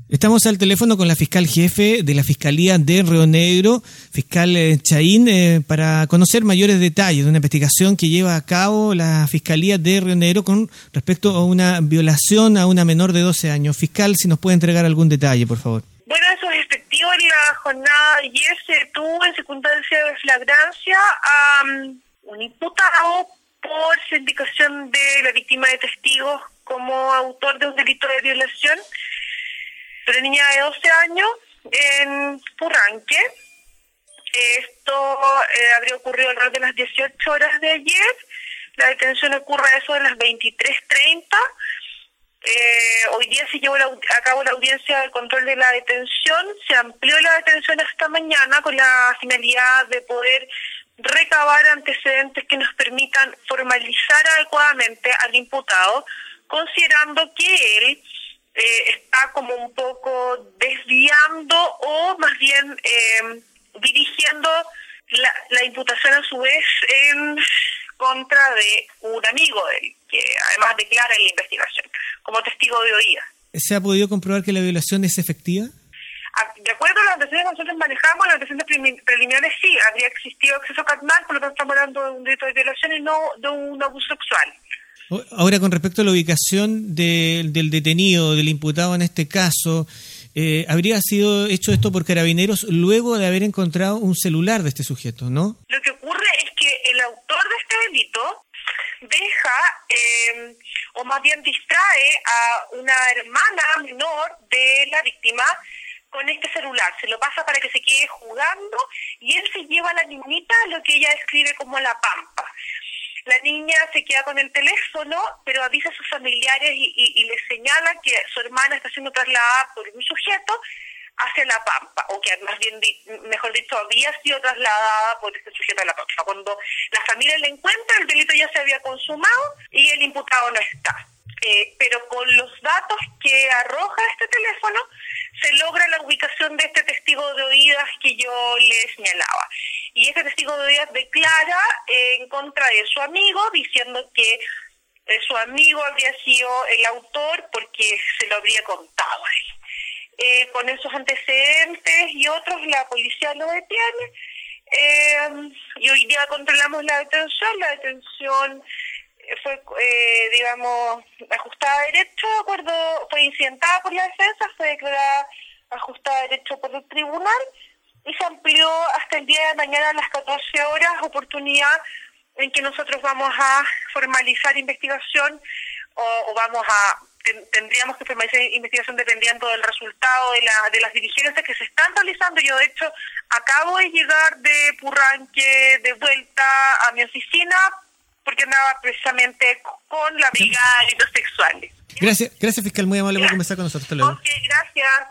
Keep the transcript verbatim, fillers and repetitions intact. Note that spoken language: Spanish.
Estamos al teléfono con la fiscal jefe de la Fiscalía de Río Negro, fiscal eh, Chaín, eh, para conocer mayores detalles de una investigación que lleva a cabo la Fiscalía de Río Negro con respecto a una violación a una menor de doce años. Fiscal, si nos puede entregar algún detalle, por favor. Bueno, eso es efectivo. En la jornada de ayer se detuvo en circunstancia de flagrancia a um, un imputado por sindicación de la víctima de testigos como autor de un delito de violación de una niña de doce años en Purranque. Esto eh, habría ocurrido alrededor de las dieciocho horas de ayer. La detención ocurre a eso de las veintitrés treinta. Eh, hoy día se llevó la, a cabo la audiencia de control de la detención. Se amplió la detención hasta mañana con la finalidad de poder recabar antecedentes que nos permitan formalizar adecuadamente al imputado, considerando que él eh, está como un poco desviando o más bien eh, dirigiendo la, la imputación a su vez en contra de un amigo de él, que además declara en la investigación como testigo de oídas. ¿Se ha podido comprobar que la violación es efectiva? De acuerdo a las antecedentes que nosotros manejamos, las antecedentes preliminares sí, habría existido acceso carnal, por lo tanto estamos hablando de un delito de violación y no de un abuso sexual. Ahora, con respecto a la ubicación de, del detenido, del imputado en este caso, eh, ¿habría sido hecho esto por Carabineros luego de haber encontrado un celular de este sujeto, no? Lo que ocurre es que el autor de este delito deja, eh, o más bien distrae a una hermana menor de la víctima con este celular, se lo pasa para que se quede jugando y él se lleva a la niñita lo que ella describe como la pampa. La niña se queda con el teléfono, pero avisa a sus familiares y, y, y les señala que su hermana está siendo trasladada por un sujeto hacia la pampa, o que más bien, mejor dicho, había sido trasladada por este sujeto a la pampa. Cuando la familia la encuentra, el delito ya se había consumado y el imputado no está. Eh, pero con los datos que arroja este teléfono, se logra la ubicación de este testigo de oídas que yo le señalaba. Y este testigo de oídas declara eh, en contra de su amigo, diciendo que eh, su amigo habría sido el autor porque se lo habría contado a él. Eh, con esos antecedentes y otros, la policía lo detiene. Eh, y hoy día controlamos la detención. La detención fue, eh, digamos, ajustada a derecho, de acuerdo, fue incidentada por la defensa, fue declarada ajustada a derecho por el tribunal y se amplió hasta el día de mañana a las catorce horas, oportunidad en que nosotros vamos a formalizar investigación o, o vamos a ten, tendríamos que formalizar investigación dependiendo del resultado de, la, de las diligencias que se están realizando. Yo, de hecho, acabo de llegar de Purranque de vuelta a mi oficina porque andaba precisamente con la brigada de delitos sexuales. Gracias, gracias fiscal, muy amable por conversar con nosotros. Hasta luego. Ok, gracias.